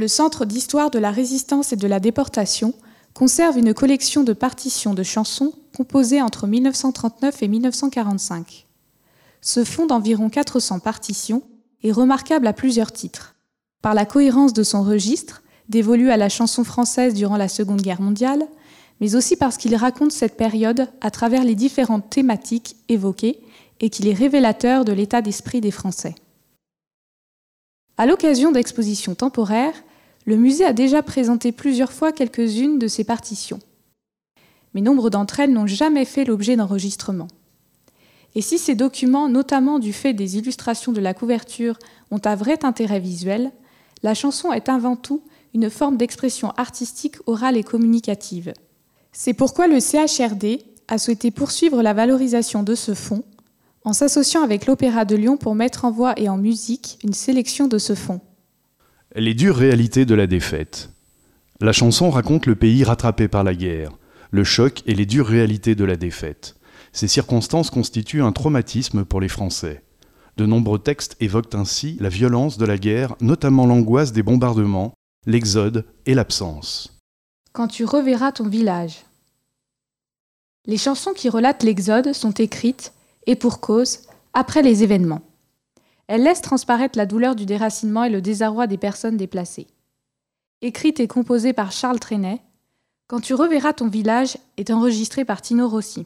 le Centre d'histoire de la résistance et de la déportation conserve une collection de partitions de chansons composées entre 1939 et 1945. Ce fonds d'environ 400 partitions est remarquable à plusieurs titres. Par la cohérence de son registre, dévolu à la chanson française durant la Seconde Guerre mondiale, mais aussi parce qu'il raconte cette période à travers les différentes thématiques évoquées et qu'il est révélateur de l'état d'esprit des Français. À l'occasion d'expositions temporaires, le musée a déjà présenté plusieurs fois quelques-unes de ces partitions. Mais nombre d'entre elles n'ont jamais fait l'objet d'enregistrements. Et si ces documents, notamment du fait des illustrations de la couverture, ont un vrai intérêt visuel, la chanson est avant tout une forme d'expression artistique, orale et communicative. C'est pourquoi le CHRD a souhaité poursuivre la valorisation de ce fonds en s'associant avec l'Opéra de Lyon pour mettre en voix et en musique une sélection de ce fonds. Les dures réalités de la défaite. La chanson raconte le pays rattrapé par la guerre, le choc et les dures réalités de la défaite. Ces circonstances constituent un traumatisme pour les Français. De nombreux textes évoquent ainsi la violence de la guerre, notamment l'angoisse des bombardements, l'exode et l'absence. Quand tu reverras ton village. Les chansons qui relatent l'exode sont écrites, et pour cause, après les événements. Elles laissent transparaître la douleur du déracinement et le désarroi des personnes déplacées. Écrite et composée par Charles Trenet, Quand tu reverras ton village est enregistrée par Tino Rossi.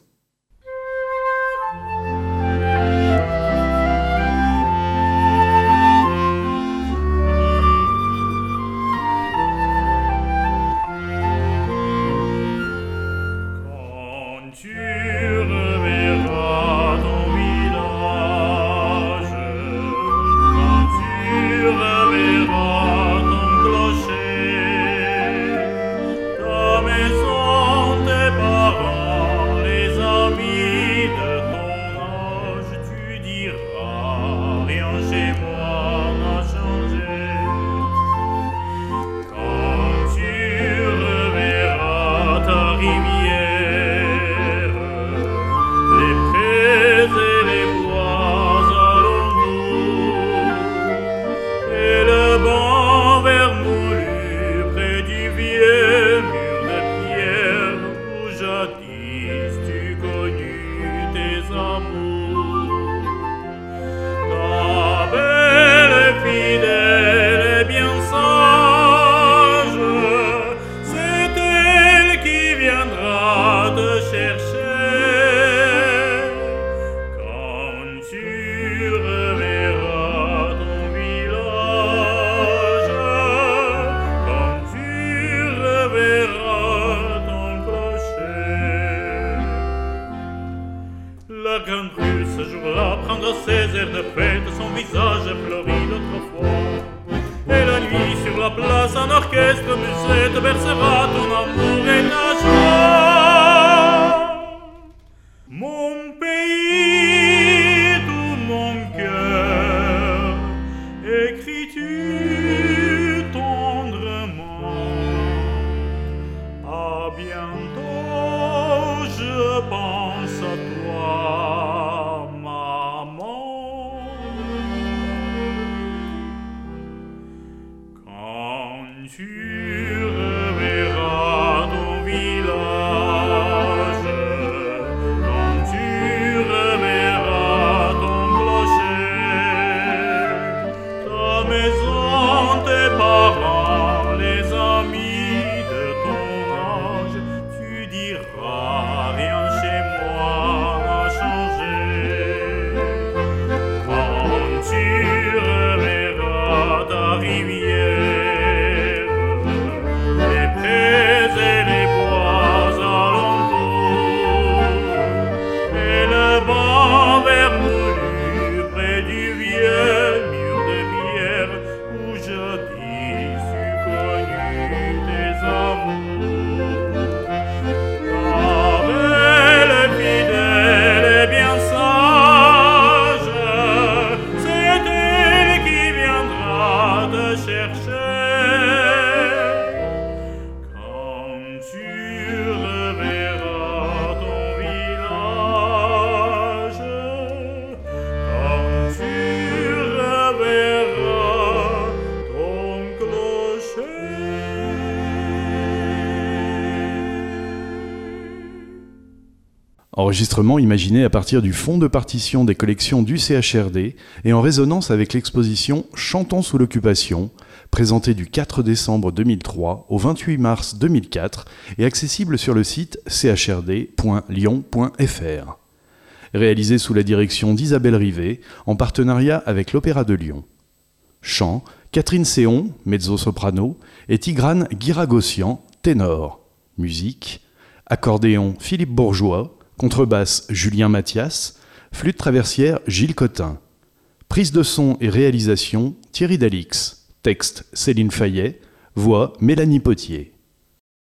Enregistrement imaginé à partir du fonds de partition des collections du CHRD et en résonance avec l'exposition Chantons sous l'occupation, présentée du 4 décembre 2003 au 28 mars 2004 et accessible sur le site chrd.lyon.fr. Réalisé sous la direction d'Isabelle Rivet, en partenariat avec l'Opéra de Lyon. Chant, Catherine Séon, mezzo-soprano, et Tigrane Guiragossian, ténor. Musique, accordéon Philippe Bourgeois, contrebasse Julien Mathias, flûte traversière Gilles Cotin. Prise de son et réalisation Thierry Dalix. Texte Céline Fayet. Voix Mélanie Potier.